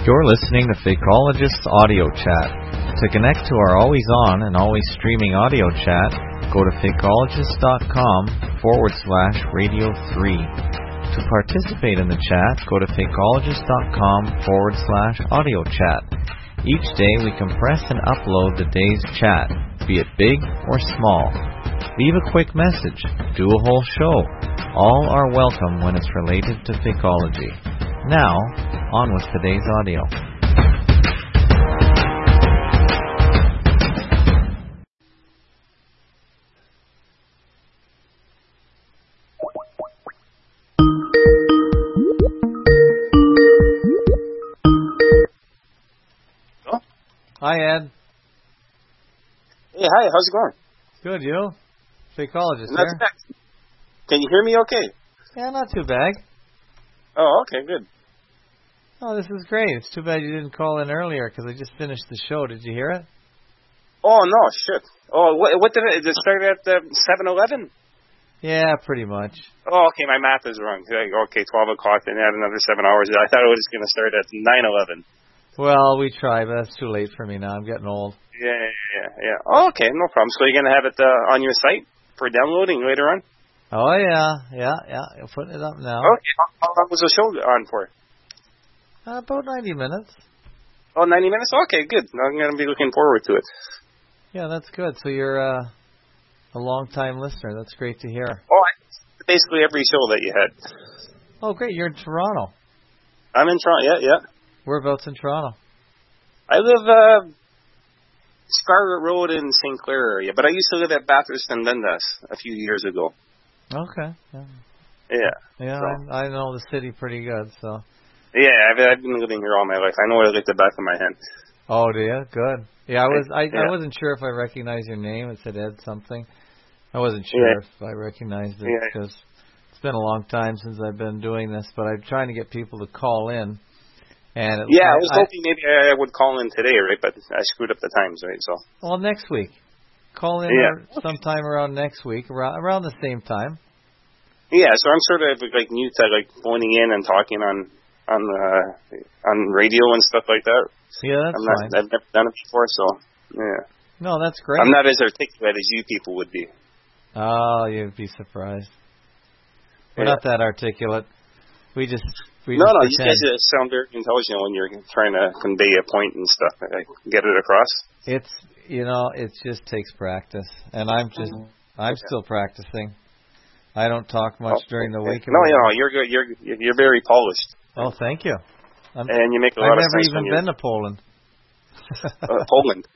You're listening to Fakeologist's Audio Chat. To connect to our always on and always streaming audio chat, go to fakeologist.com/radio3. To participate in the chat, go to fakeologist.com/audio chat. Each day we compress and upload the day's chat, be it big or small. Leave a quick message, do a whole show. All are welcome when it's related to Fakeology. Now, on with today's audio. Hello? Hi, Ed. Hey, hi, how's it going? Good, you? Fakeologist Not here. too bad. Can you hear me okay? Yeah, not too bad. Oh, okay, good. Oh, this is great. It's too bad you didn't call in earlier because I just finished the show. Did you hear it? Oh, no, shit. Oh, what did it start at 7:11? Yeah, pretty much. Oh, okay, my math is wrong. Okay, 12 o'clock, then add another 7 hours. I thought it was going to start at 9:11. Well, we try, but that's too late for me now. I'm getting old. Yeah. Oh, okay, no problem. So you're going to have it on your site for downloading later on? Oh, yeah. You're putting it up now. Okay, how long was the show on for? About 90 minutes. Oh, 90 minutes? Okay, good. I'm going to be looking forward to it. Yeah, that's good. So you're a long-time listener. That's great to hear. Oh, basically every show that you had. Oh, great. You're in Toronto. I'm in Toronto, yeah. Whereabouts in Toronto? I live Scarlett Road in St. Clair area, but I used to live at Bathurst and Dundas a few years ago. Okay. Yeah. Yeah, so. I know the city pretty good, so. Yeah, I've been living here all my life. I know it like the back of my hand. Oh, do you? Good. Yeah, I wasn't sure if I recognized your name. It said Ed something. I wasn't sure if I recognized it because it's been a long time since I've been doing this, but I'm trying to get people to call in. And I was hoping maybe I would call in today, right? But I screwed up the times, right? So. Well, next week. Call in sometime around next week, around the same time. Yeah, so I'm sort of like new to like phoning in and talking on radio and stuff like that. Yeah, that's fine. I've never done it before, so yeah. No, that's great. I'm not as articulate as you people would be. Oh, you'd be surprised. We're not that articulate. We just you guys sound very intelligent when you're trying to convey a point and stuff. Get it across. It just takes practice, and I'm still practicing. I don't talk much during the week. No, you're good. You're very polished. Oh, thank you. And you make a lot of sense. I've never even been to Poland. Poland.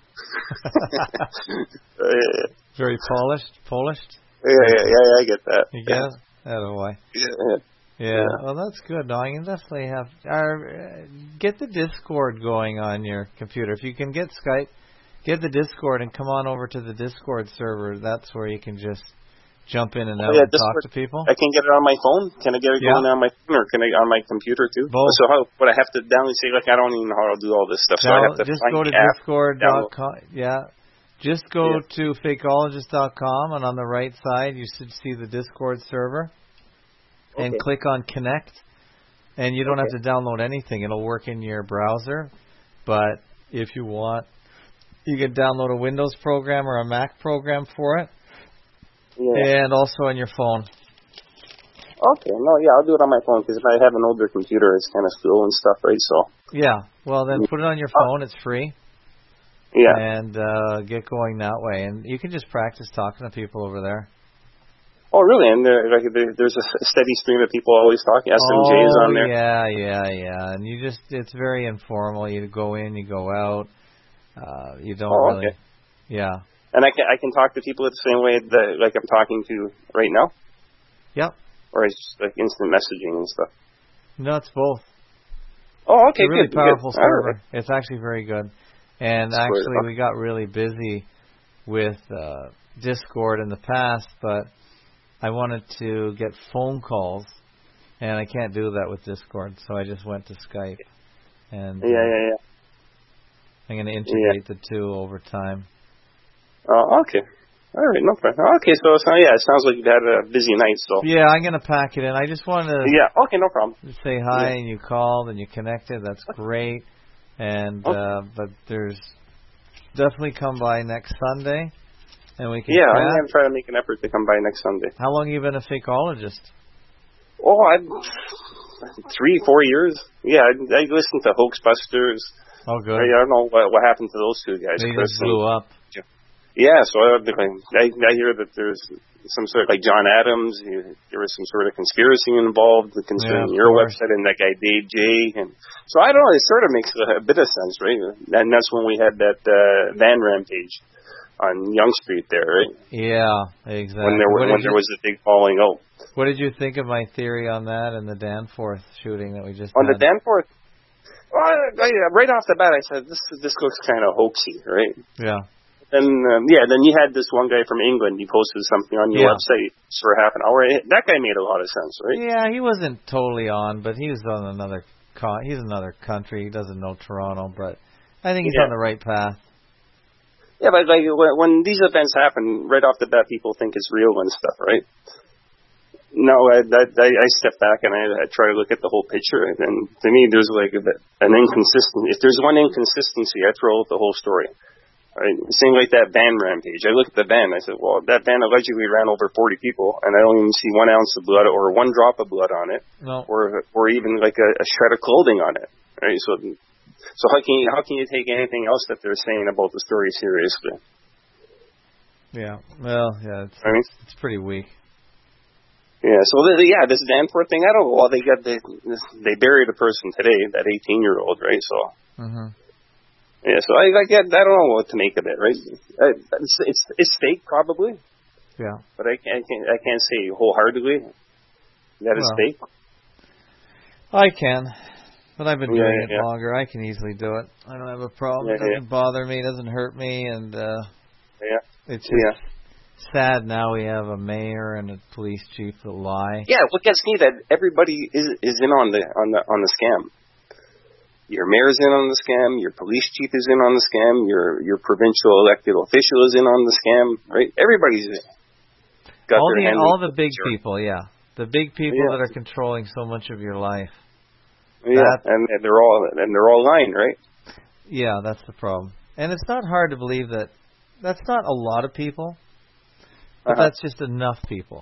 Very polished. Yeah, I get that. You get it? Oh, boy. Yeah. Well, that's good. No, I can definitely have get the Discord going on your computer. If you can get Skype, get the Discord and come on over to the Discord server. That's where you can just jump in and out and talk to people. I can get it on my phone. Can I get it going on my phone, or can I on my computer too? Both. So how would I have to download? Say like I don't even know how to do all this stuff. So I have to just find go to discord.com. Yeah. Just go to fakeologist.com, and on the right side you should see the Discord server. And click on Connect, and you don't have to download anything. It'll work in your browser, but if you want, you can download a Windows program or a Mac program for it, and also on your phone. Okay, I'll do it on my phone, because if I have an older computer, it's kind of slow and stuff, right? So. Yeah, well then put it on your phone. It's free. Yeah. And get going that way, and you can just practice talking to people over there. Oh, really? And there's a steady stream of people always talking. SMJ's on there. Yeah. And it's very informal. You go in, you go out. You don't really. Okay. Yeah. And I can talk to people the same way that like I'm talking to right now? Yep. Or it's just like instant messaging and stuff? No, it's both. Oh, okay, it's a really good. Powerful good. server. Right. It's actually very good. And actually, we got really busy with Discord in the past, but I wanted to get phone calls, and I can't do that with Discord, so I just went to Skype. And yeah. I'm going to integrate the two over time. Oh, okay. All right, no problem. Okay, so it sounds like you had a busy night. So yeah, I'm going to pack it in. I just wanted to okay, no problem. say hi, and you called, and you connected. That's great. And but there's definitely come by next Sunday, and we can. Yeah, chat. I'm going to try to make an effort to come by next Sunday. How long have you been a fakeologist? Oh, 3-4 years. Yeah, I listened to Hoaxbusters. Oh, good. I don't know what happened to those two guys. They just blew up. Yeah, so I hear that there's some sort of, like John Adams, there was some sort of conspiracy involved concerning your website and that guy Dave J. And so I don't know, it sort of makes a bit of sense, right? And that's when we had that van rampage on Yonge Street there, right? Yeah, exactly. When there was a big falling out. What did you think of my theory on that and the Danforth shooting that we just on had? The Danforth? Well, right off the bat, I said, this looks kind of hoaxy, right? Yeah. And, then you had this one guy from England. He posted something on your website for half an hour. That guy made a lot of sense, right? Yeah, he wasn't totally on, but he was on another he's another country. He doesn't know Toronto, but I think he's on the right path. Yeah, but like when these events happen, right off the bat, people think it's real and stuff, right? No, I step back and I try to look at the whole picture, and to me, there's like an inconsistency. If there's one inconsistency, I throw out the whole story. Right? Same like that van rampage. I look at the van. I said, well, that van allegedly ran over 40 people, and I don't even see 1 ounce of blood or 1 drop of blood on it, or even like a shred of clothing on it. Right? So how can you take anything else that they're saying about the story seriously? Yeah. Well, yeah. It's pretty weak. Yeah. So this Danforth thing. I don't know. Well, they buried a person today, that 18-year-old, right? So. Mm-hmm. Yeah, so I don't know what to make of it, right? It's fake, probably. Yeah. But I can't say wholeheartedly that it's fake. I can, but I've been doing it longer. I can easily do it. I don't have a problem. It doesn't bother me. It doesn't hurt me, and it's just sad. Now we have a mayor and a police chief that lie. Yeah, what gets me that everybody is in on the scam. Your mayor's in on the scam. Your police chief is in on the scam. Your provincial elected official is in on the scam. Right? Everybody's got all the big people. Yeah, the big people that are controlling so much of your life. Yeah, and they're all lying, right? Yeah, that's the problem. And it's not hard to believe that that's not a lot of people, but that's just enough people.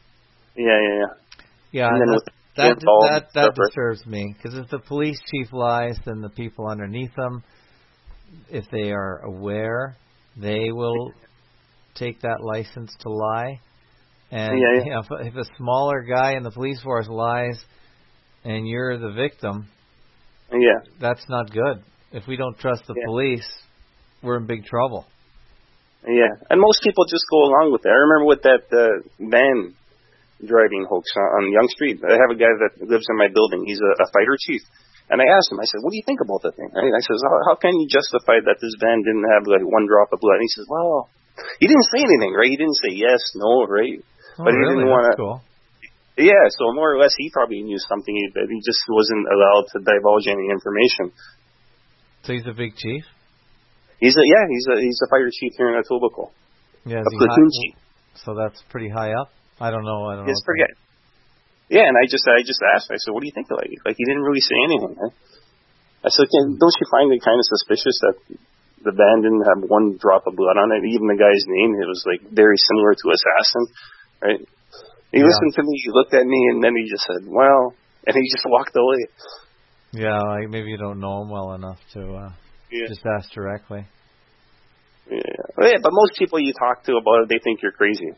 Yeah. And then that disturbs me, because if the police chief lies, then the people underneath them, if they are aware, they will take that license to lie. And if a smaller guy in the police force lies and you're the victim, that's not good. If we don't trust the police, we're in big trouble. Yeah, and most people just go along with it. I remember with that van driving hoax on Yonge Street. I have a guy that lives in my building. He's a fighter chief. And I asked him, I said, what do you think about the thing? Right? I says, how can you justify that this van didn't have like 1 drop of blood? And he says, well, he didn't say anything, right? He didn't say yes, no, right? But he didn't want to. Cool. Yeah, so more or less he probably knew something that he just wasn't allowed to divulge any information. So he's a big chief? He's a fighter chief here in Etobicoke. Yeah, a platoon chief. So that's pretty high up. I don't know. It's pretty. Yeah, and I just asked. I said, "What do you think of it?" Like he didn't really say anything. Right? I said, "Don't you find it kind of suspicious that the van didn't have 1 drop of blood on it? Even the guy's name, it was like very similar to Assassin, right?" He listened to me. He looked at me, and then he just said, "Well," and he just walked away. Yeah, maybe you don't know him well enough to just ask directly. Yeah, but most people you talk to about it, they think you're crazy.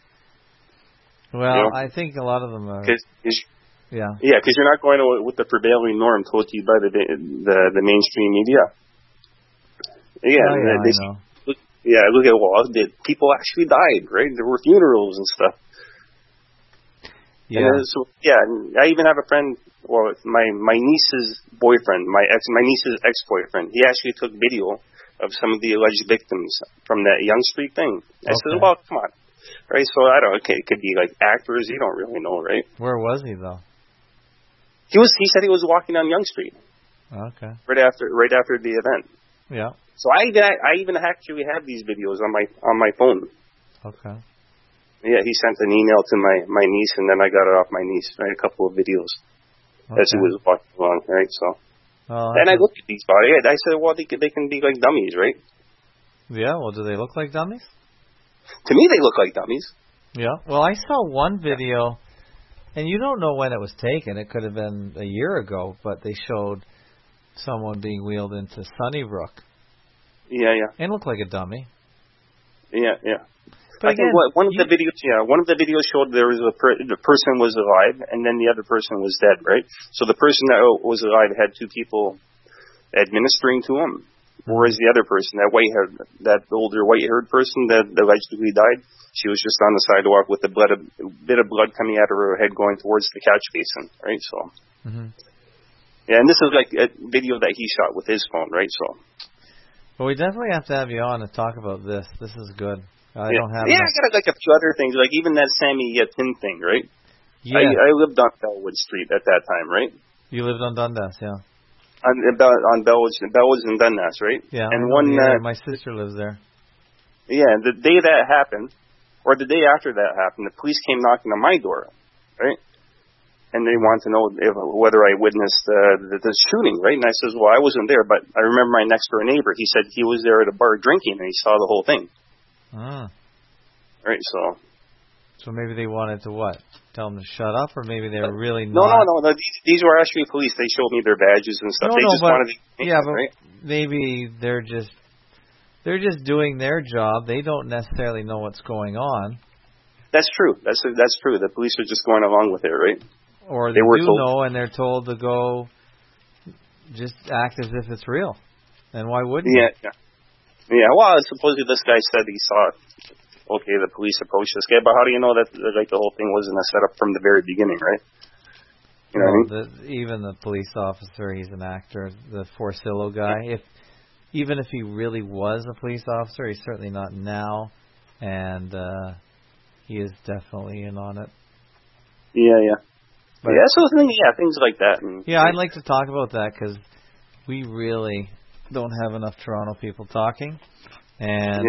Well, I think a lot of them are. Because you're not going with the prevailing norm told to you by the mainstream media. Yeah, I know. Look at people actually died, right? There were funerals and stuff. Yeah. And I even have a friend. Well, my niece's boyfriend, my niece's ex-boyfriend. He actually took video of some of the alleged victims from that Yonge Street thing. I said, well, come on. Right, so I don't. Okay, it could be like actors. You don't really know, right? Where was he though? He said he was walking on Yonge Street. Okay. Right after the event. Yeah. So I even actually have these videos on my phone. Okay. Yeah, he sent an email to my niece, and then I got it off my niece. Right, a couple of videos as he was walking along. Right, so. And I looked at these bodies. I said, well, they can be like dummies, right? Yeah, well, do they look like dummies? To me, they look like dummies. Yeah. Well, I saw one video, and you don't know when it was taken. It could have been a year ago, but they showed someone being wheeled into Sunnybrook. Yeah. And it looked like a dummy. Yeah. But I think one of the videos showed there was the person was alive, and then the other person was dead, right? So the person that was alive had two people administering to him, whereas the other person, that older white-haired person that allegedly died, she was just on the sidewalk with a bit of blood coming out of her head going towards the catch basin, right? So, yeah, and this is like a video that he shot with his phone, right? So, well, we definitely have to have you on to talk about this. This is good. I don't have. Yeah, I got like a few other things, like even that Sammy Tin thing, right? Yeah. I lived on Bellwood Street at that time, right? You lived on Dundas, yeah. On Bellwood and Dundas, right? Yeah. And my sister lives there. Yeah, the day that happened, or the day after that happened, the police came knocking on my door, right? And they wanted to know whether I witnessed the shooting, right? And I says, well, I wasn't there, but I remember my next door neighbor. He said he was there at a bar drinking, and he saw the whole thing. Right, so maybe they wanted to what? Tell them to shut up, or maybe they were really no. These were actually police. They showed me their badges and stuff. Wanted to but maybe they're just doing their job. They don't necessarily know what's going on. That's true. That's true. The police are just going along with it, right? Or they do know, and they're told to go just act as if it's real. And why wouldn't you? Yeah, well, supposedly this guy said he saw it. Okay, the police approached this guy, but how do you know that like the whole thing wasn't a setup from the very beginning, right? You know what I mean? Even the police officer, he's an actor, the Forcillo guy. Even if he really was a police officer, he's certainly not now, and he is definitely in on it. Yeah. But things like that. And, I'd like to talk about that because we really don't have enough Toronto people talking, and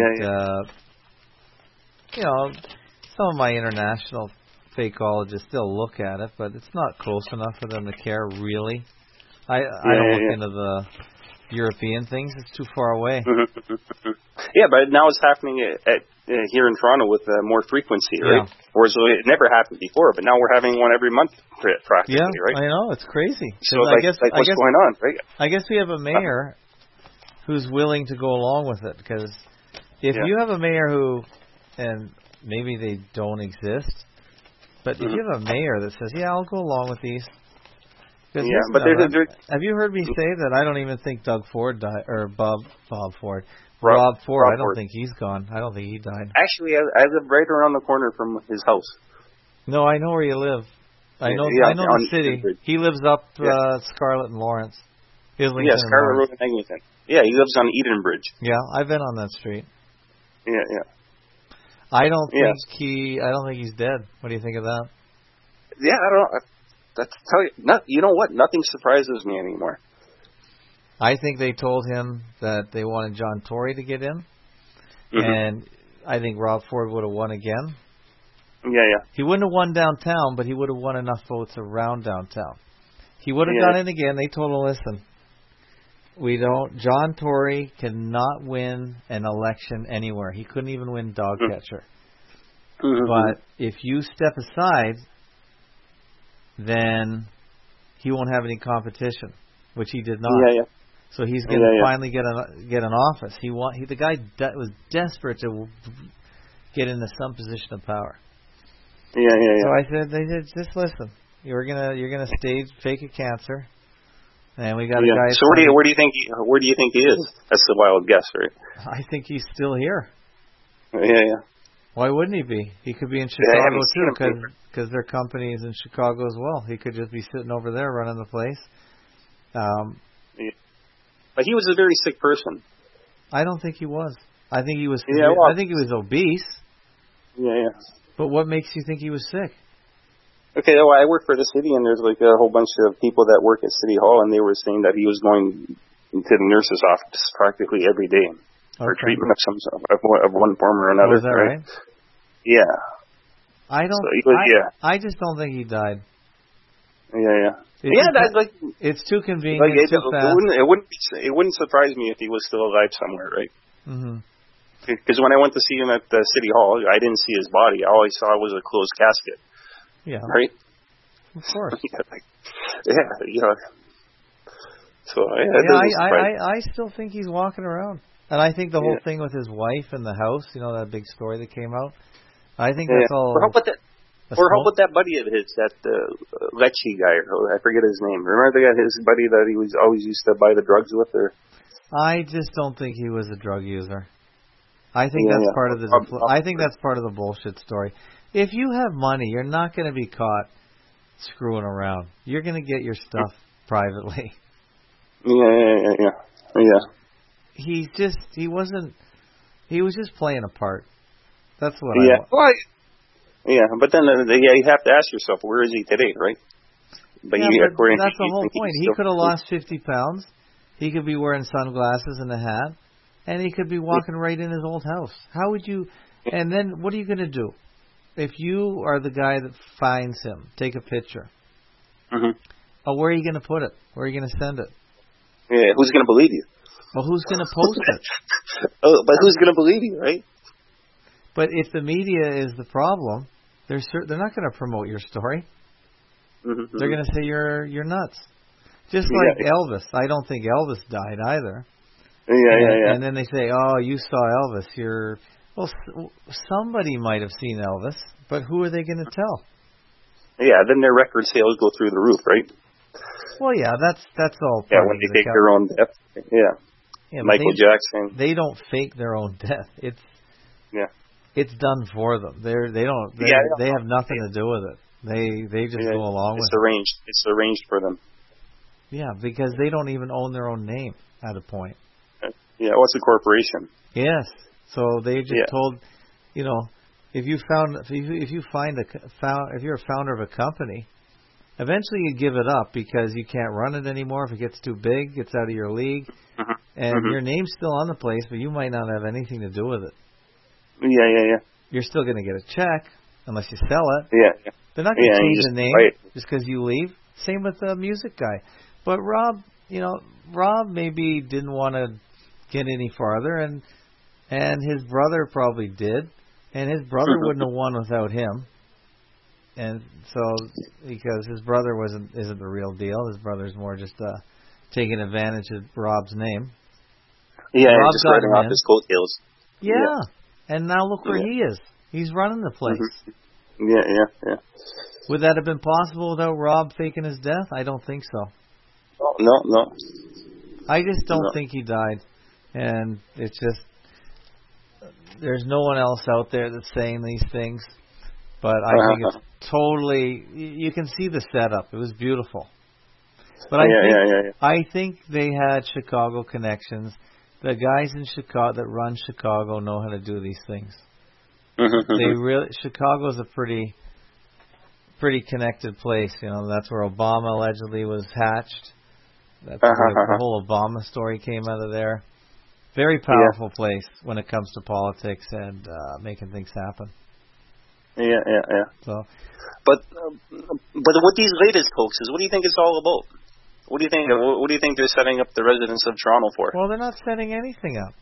some of my international fakeologists still look at it, but it's not close enough for them to care really. I don't look into the European things; it's too far away. Yeah, but now it's happening here in Toronto with more frequency, right? Whereas it never happened before, but now we're having one every month practically, right? I know, it's crazy. So I guess what's going on, right? I guess we have a mayor who's willing to go along with it, because if you have a mayor who, and maybe they don't exist, but if you have a mayor that says, I'll go along with these. But have you heard me say that I don't even think Doug Ford died, or Rob Ford, I don't think he's gone. I don't think he died. Actually, I live right around the corner from his house. No, I know where you live. I know the city. He lives up Scarlett and Lawrence. Islington Scarlett Road and Eglinton. Yeah, he lives on Edenbridge. Yeah, I've been on that street. Yeah. I don't think he's dead. What do you think of that? Yeah, I don't. Tell you, you know what? Nothing surprises me anymore. I think they told him that they wanted John Tory to get in, and I think Rob Ford would have won again. Yeah. He wouldn't have won downtown, but he would have won enough votes around downtown. He would have got in again. They told him, listen, John Tory cannot win an election anywhere. He couldn't even win dog catcher. But if you step aside, then he won't have any competition, which he did not. Yeah. So he's going to finally get an office. The guy was desperate to get into some position of power. Yeah. So I said, just listen. You're gonna fake a cancer, and we got a guy. So where do you think he is? That's the wild guess, right? I think he's still here. Yeah. Why wouldn't he be? He could be in Chicago too, because their company is in Chicago as well. He could just be sitting over there running the place. But he was a very sick person. I don't think he was. I think he was. I think he was obese. Yeah. But what makes you think he was sick? Okay, well, I work for the city, and there's like a whole bunch of people that work at City Hall, and they were saying that he was going to the nurse's office practically every day for treatment of some of one form or another. Is that right? Yeah. I don't. I just don't think he died. Yeah. It's too convenient. Too fast. It wouldn't surprise me if he was still alive somewhere, right? Mm-hmm. Because when I went to see him at the City Hall, I didn't see his body. All I saw was a closed casket. Yeah. Right? Of course. So, I still think he's walking around. And I think the whole thing with his wife and the house, that big story that came out, I think that's all... How about that buddy of his, that Lecce guy, I forget his name. Remember his buddy that he was always used to buy the drugs with? Or? I just don't think he was a drug user. I think that's part of the. I think that's part of the bullshit story. If you have money, you're not going to be caught screwing around. You're going to get your stuff privately. Yeah. He was just playing a part. That's what but then you have to ask yourself, where is he today, right? But that's the whole point. He could have lost 50 pounds. He could be wearing sunglasses and a hat, and he could be walking right in his old house. How would you? And then what are you going to do if you are the guy that finds him? Take a picture. Mm-hmm. Oh, where are you going to put it? Where are you going to send it? Yeah, who's going to believe you? Well, who's going to post it? But who's going to believe you, right? But if the media is the problem, they're not going to promote your story. Mm-hmm. They're going to say you're nuts. Just like Elvis. I don't think Elvis died either. Yeah. And then they say, oh, you saw Elvis. Well, somebody might have seen Elvis, but who are they going to tell? Yeah, then their record sales go through the roof, right? Well, yeah, that's all. Yeah, when they fake their own death. Yeah, Michael Jackson. They don't fake their own death. It's done for them. They have nothing to do with it. They just go along with it. It's arranged for them. Yeah, because they don't even own their own name at a point. Yeah, what's a corporation? Yes. So they just told, if you're a founder of a company, eventually you give it up because you can't run it anymore. If it gets too big, it gets out of your league, and your name's still on the place, but you might not have anything to do with it. Yeah. You're still going to get a check unless you sell it. Yeah. They're not going to change the name just because you leave. Same with the music guy. But Rob maybe didn't want to get any farther, and his brother probably did, and his brother wouldn't have won without him. And so, because his brother isn't the real deal, his brother's more just taking advantage of Rob's name. Yeah, Rob just riding off his coattails. Yeah, and now look where he is. He's running the place. Yeah. Would that have been possible without Rob faking his death? I don't think so. Oh, no. I just don't think he died. And it's just, there's no one else out there that's saying these things. But I think it's totally, you can see the setup. It was beautiful. But I think they had Chicago connections. The guys in Chicago that run Chicago know how to do these things. Chicago's a pretty connected place. That's where Obama allegedly was hatched. That's where the whole Obama story came out of there. Very powerful place when it comes to politics and making things happen. Yeah. So, but with these latest hoaxes, what do you think it's all about? What do you think? What do you think they're setting up the residents of Toronto for? Well, they're not setting anything up.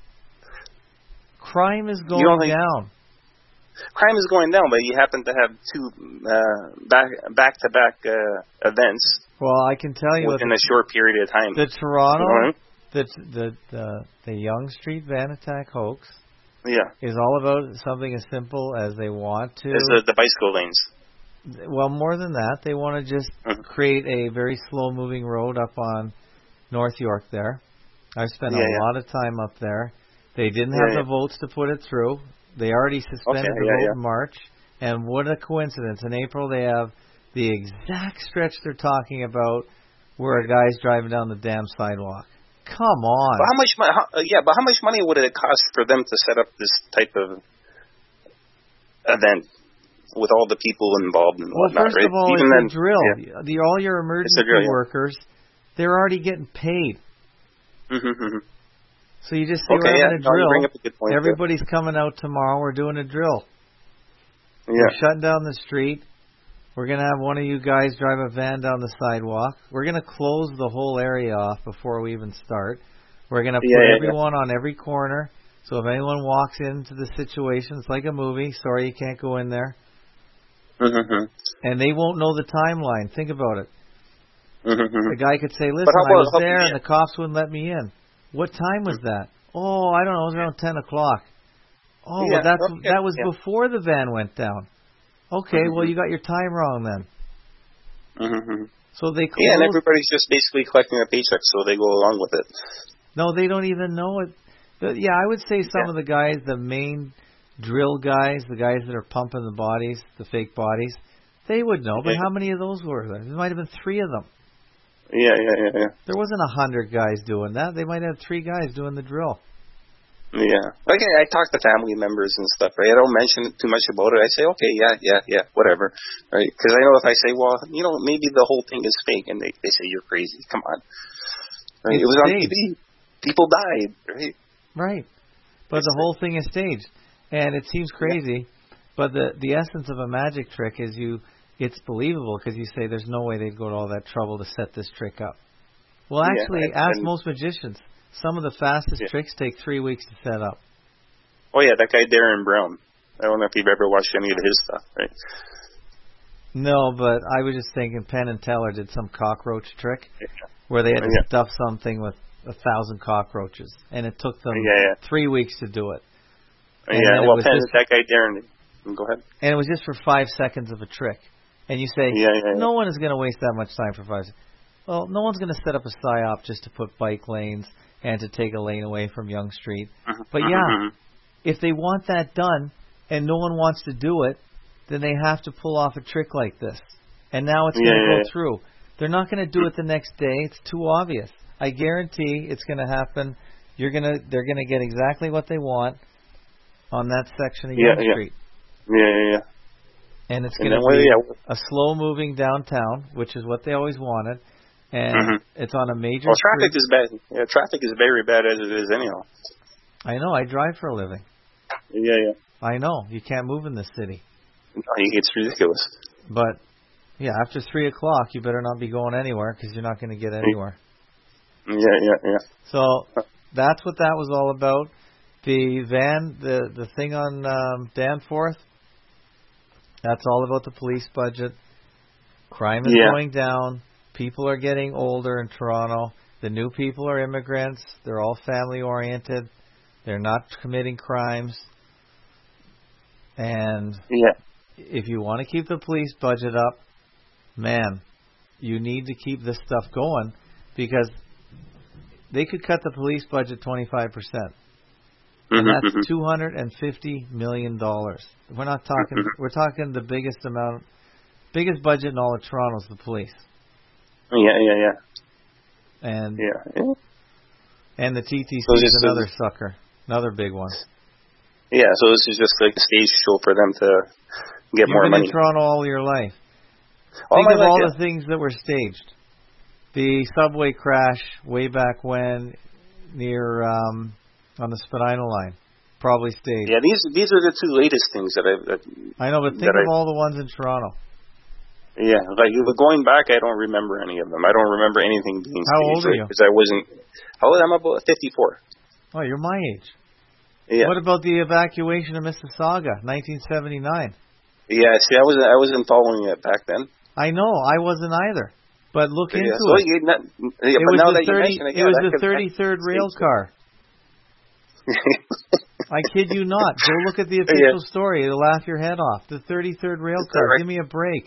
Crime is going down. Crime is going down, but you happen to have two back-to-back events. Well, I can tell you within a short period of time. The Toronto, the Yonge Street van attack hoax, is all about something as simple as they want to. It's the bicycle lanes. Well, more than that, they want to just create a very slow-moving road up on North York there. I've spent a lot of time up there. They didn't have the votes to put it through. They already suspended the vote in March. And what a coincidence. In April, they have the exact stretch they're talking about where a guy's driving down the damn sidewalk. Come on. But how much money would it cost for them to set up this type of event with all the people involved and whatnot? Well, first of all, it's a drill. All your emergency workers, they're already getting paid. So you just say we're having a drill. You bring up a good point. Everybody's coming out tomorrow. We're doing a drill. We're shutting down the street. We're going to have one of you guys drive a van down the sidewalk. We're going to close the whole area off before we even start. We're going to put everyone on every corner. So if anyone walks into the situation, it's like a movie. Sorry, you can't go in there. Mm-hmm. And they won't know the timeline. Think about it. Mm-hmm. The guy could say, listen, I was there and the cops wouldn't let me in. What time was that? Oh, I don't know. It was around 10 o'clock. Oh, well, that was before the van went down. Okay, well, you got your time wrong then. Mm-hmm. So they close. Yeah, and everybody's just basically collecting a paycheck, so they go along with it. No, they don't even know it. But yeah, I would say some of the guys, the main drill guys, the guys that are pumping the bodies, the fake bodies, they would know. But how many of those were there? There might have been 3 of them. Yeah. There wasn't 100 guys doing that. They might have 3 guys doing the drill. Yeah. Like I talk to family members and stuff, right? I don't mention too much about it. I say, okay, yeah, whatever, right? Because I know if I say, well, maybe the whole thing is fake, and they say, you're crazy. Come on. Right? It was on TV. People died, right? Right. But the whole thing is staged. And it seems crazy, but the essence of a magic trick is it's believable because you say there's no way they'd go to all that trouble to set this trick up. Well, actually, ask most magicians. Some of the fastest tricks take 3 weeks to set up. Oh, yeah, that guy Darren Brown. I don't know if you've ever watched any of his stuff, right? No, but I was just thinking Penn and Teller did some cockroach trick where they had to stuff something with 1,000 cockroaches, and it took them 3 weeks to do it. And well, that guy Darren, go ahead. And it was just for 5 seconds of a trick. And you say, no one is going to waste that much time for 5 seconds. Well, no one's going to set up a PSYOP just to put bike lanes and to take a lane away from Yonge Street. But if they want that done and no one wants to do it, then they have to pull off a trick like this. And now it's going to go through. They're not going to do it the next day. It's too obvious. I guarantee it's going to happen. They're going to get exactly what they want on that section of Yonge Street. Yeah. And it's going to be a slow-moving downtown, which is what they always wanted. And it's on a major traffic street. is bad. Yeah, traffic is very bad as it is anyhow. I know. I drive for a living. Yeah. I know. You can't move in this city. No, it's ridiculous. But, after 3 o'clock, you better not be going anywhere because you're not going to get anywhere. Yeah. So that's what that was all about. The van, the thing on Danforth, that's all about the police budget. Crime is going down. People are getting older in Toronto. The new people are immigrants. They're all family-oriented. They're not committing crimes. And if you want to keep the police budget up, man, you need to keep this stuff going because they could cut the police budget 25%. And that's $250 million. We're not talking, we're talking the biggest budget in all of Toronto is the police. Yeah. And the TTC is another sucker, another big one. Yeah, so this is just like a stage show for them to get more money. You've been in Toronto all your life. Think of all the things that were staged. The subway crash way back when near on the Spadina line, probably staged. Yeah, these are the 2 latest things that I know, but think of all the ones in Toronto. Yeah, like going back, I don't remember any of them. I don't remember anything being staged. How old are you? Because I wasn't. How old? I'm about 54. Oh, you're my age. Yeah. What about the evacuation of Mississauga, 1979? Yeah, see, I wasn't following it back then. I know, I wasn't either. But look into it. It was the 33rd rail car. I kid you not. Go look at the official story. It'll laugh your head off. The 33rd rail car. Right? Give me a break.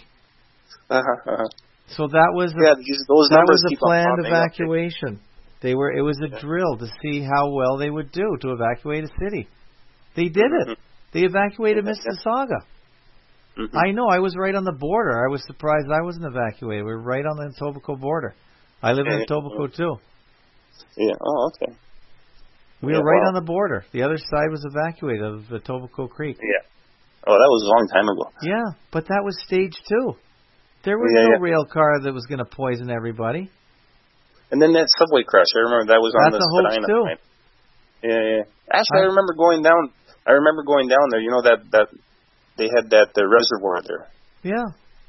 So that was a planned evacuation. It was a drill to see how well they would do to evacuate a city. They did it. They evacuated Mississauga. I know. I was right on the border. I was surprised I wasn't evacuated. We were right on the Etobicoke border. I live in Etobicoke too. Yeah. Oh, okay. We were right on the border. The other side was evacuated of Etobicoke Creek. Yeah. Oh, that was a long time ago. Yeah, but that was stage 2. There was no rail car that was going to poison everybody. And then that subway crash, I remember that was on the Spadina line. Yeah. Actually, I remember going down. there. You know that they had the reservoir there. Yeah.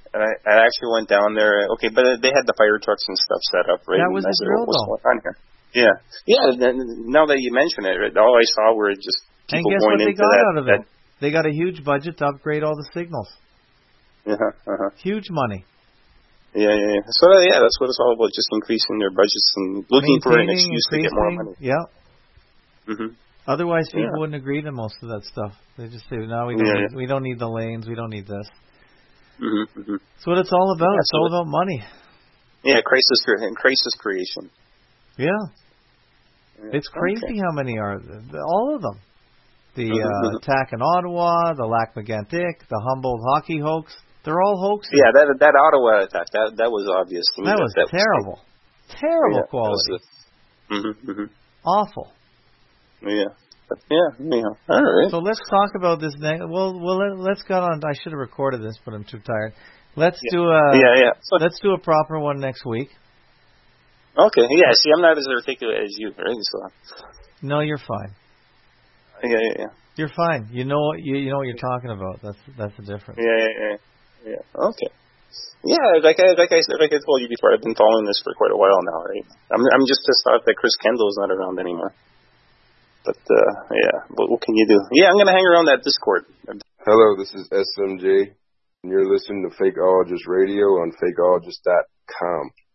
And I actually went down there. Okay, but they had the fire trucks and stuff set up, right? That was the drill, what's going on here? Yeah. Yeah, now that you mention it, right, all I saw were just people going into that. And guess what they got out of it? They got a huge budget to upgrade all the signals. Huge money. Yeah. So, that's what it's all about, just increasing their budgets and looking for an excuse to get more money. Yeah. Otherwise, people wouldn't agree to most of that stuff. They just say, no, we don't need the lanes, we don't need this. That's what it's all about. It's all about money. Yeah, crisis creation. Yeah. It's crazy how many are there. All of them. The attack in Ottawa, the Lac-Mégantic, the Humboldt hockey hoax. They're all hoaxes. Yeah, that Ottawa attack, that was obvious to me. That was terrible. Terrible quality. Awful. Yeah. All right. So let's talk about this next. Let's get on. I should have recorded this, but I'm too tired. Let's do a let's do a proper one next week. Okay. Yeah. See, I'm not as articulate as you, right? So. No, you're fine. Yeah. You're fine. You know what you're talking about. That's the difference. Yeah. Okay. Yeah, like I told you before, I've been following this for quite a while now, right? I'm just pissed off that Chris Kendall is not around anymore. But what can you do? Yeah, I'm gonna hang around that Discord. Hello, this is SMJ, and you're listening to Fakeologist Radio on fakeologist.com.